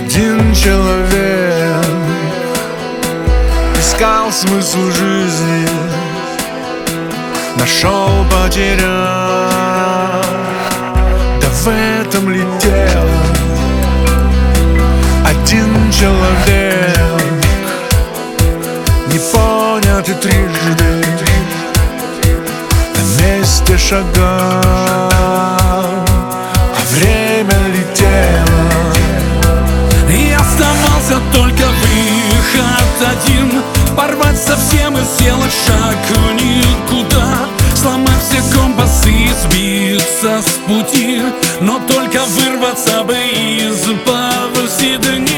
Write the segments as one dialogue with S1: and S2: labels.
S1: Один человек искал смысл жизни, нашел, потерял, да в этом ли дело? Один человек, не понятый трижды, на месте шагал, а время летело.
S2: И оставался только выход один: порвать совсем и сделать шаг в никуда, сломать все компасы и сбиться с пути, но только вырваться бы из повседневности.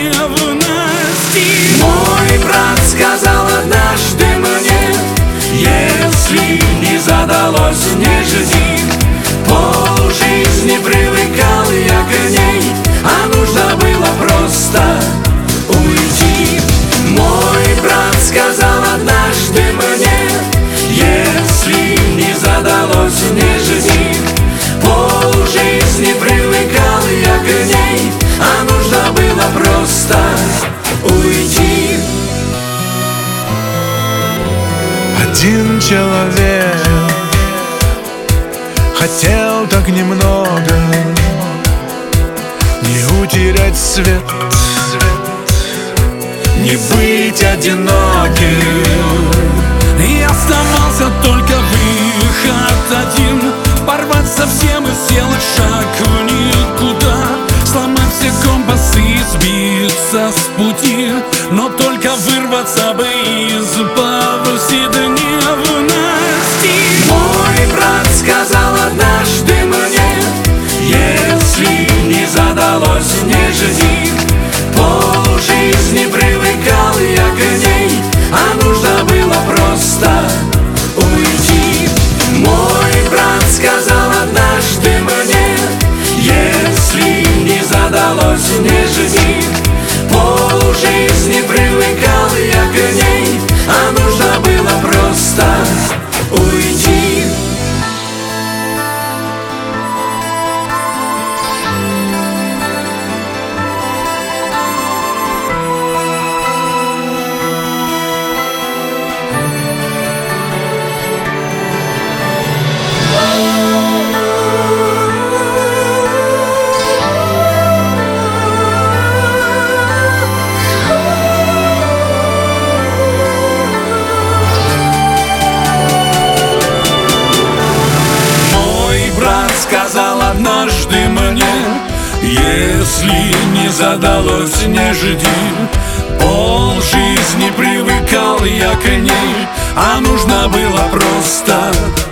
S3: Мой брат сказал однажды мне: если не задалось, не жди. Полжизни привыкал я к ней, а нужно было просто уйти. Мой брат сказал однажды мне: если не задалось, не жди. Полжизни привыкал я к ней, а нужно было просто уйти.
S1: Один человек хотел так немного, не утерять свет, не быть одиноким.
S2: И оставался только выход один: порвать совсем и сделать шаг в никуда, сломать все компасы и сбиться с пути, но только вырваться бы из повседневности.
S3: Мой брат сказал однажды мне: если не задалось, не жди. Полжизни привыкал я к ней, а нужно было просто уйти. Мой брат сказал однажды мне: если не задалось, не жди. Полжизни привыкал я к ней, а нужно было просто уйти.
S2: Сказал однажды мне: если не задалось, не жди. Полжизни привыкал я к ней, а нужно было просто